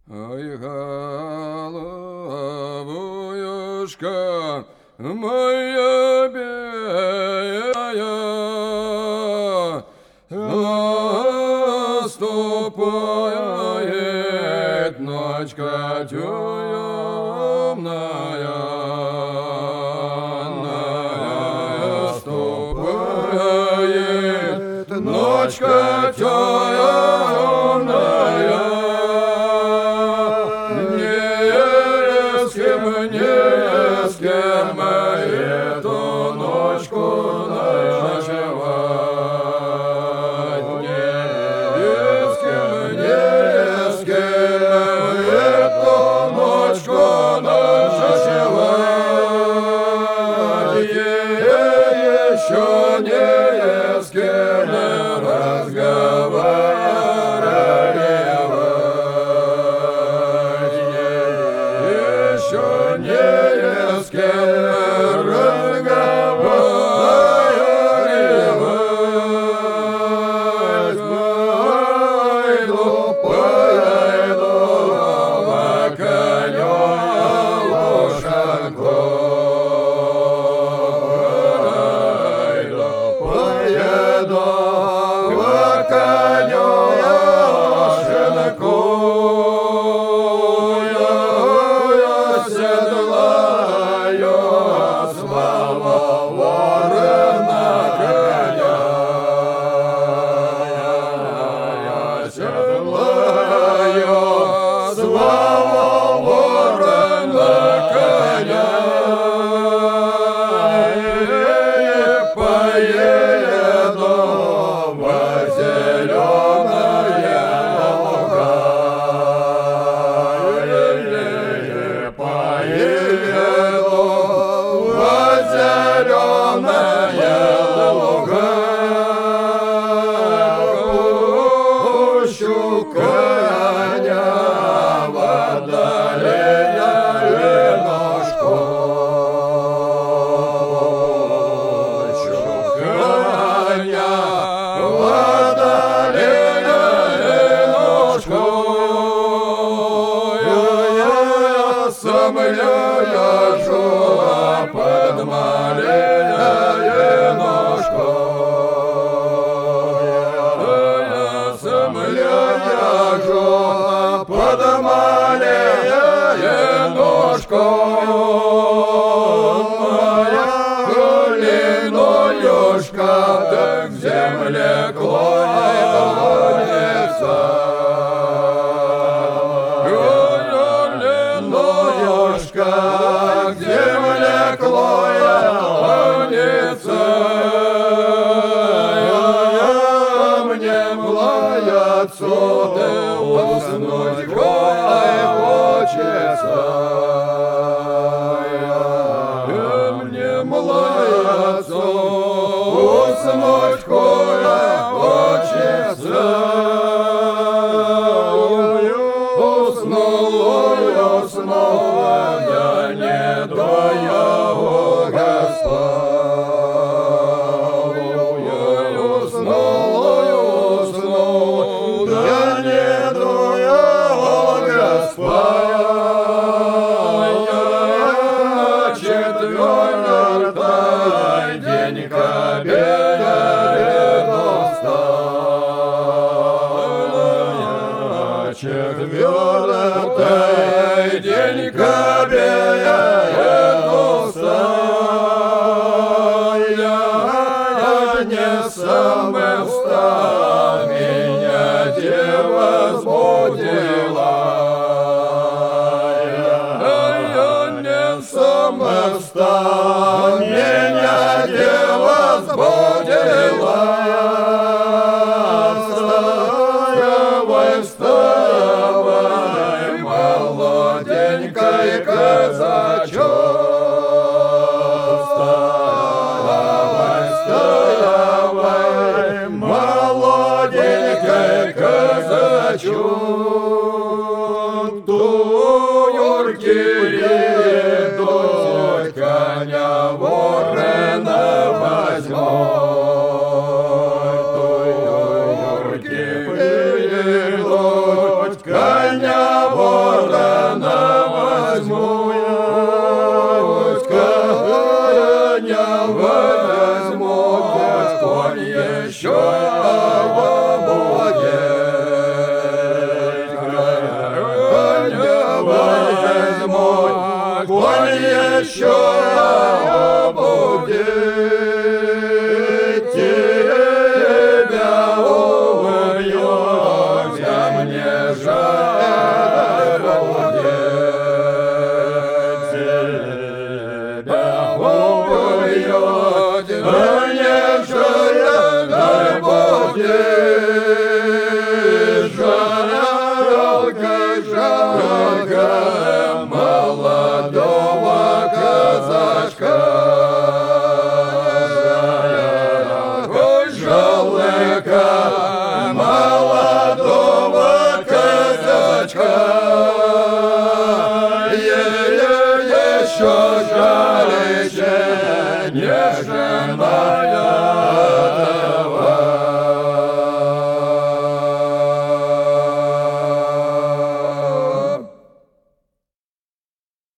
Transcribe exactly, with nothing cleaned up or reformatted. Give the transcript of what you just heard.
Ой, головушка моя белая, наступает ночка темная, наступает ночка темная. Не с кем эту ночку ночевать, не с кем, не с кем эту ночку ночевать, еще не с кем разговаривать, еще не с кем разговаривать. Пойду, пойду в коню лошадку, поеду в коню лошадку. Сам я езжу под малиночку, сам я езжу под малиночку, моя линолюшка так к земле клонится. К земле клонится, мне млаяцу уснуть хочется, мне млаяцу уснуть хочется. Уснул, уснул, я не дою Господь. Уснул, уснул, я не дую Господь. Четвертый день кабеля четвертый день кабеля я не сам встал, меня дева сбудила. Я не сам встал, меня дева сбудила. Вставай, молоденький казачок, вставай, вставай, молоденький казачок, ту юрки идут, коня ворона возьмут, ту юрки идут, коня ворона жалко молодого казачка. Ой, жалко молодого казачка. Е-е-е, еще жалече нежная